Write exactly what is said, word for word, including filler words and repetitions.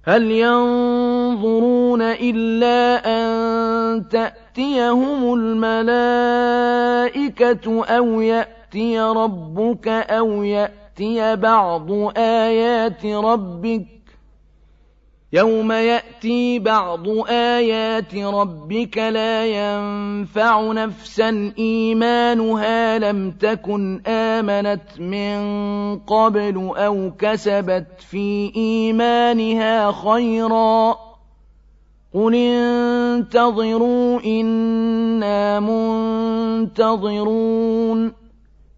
هل ينظرون إلا أن تأتيهم الملائكة أو يأتي ربك أو يأتي بعض آيات ربك يوم يأتي بعض آيات ربك لا ينفع نفسا إيمانها لم تكن آمنت من قبل أو كسبت في إيمانها خيرا قل انتظروا إنا منتظرون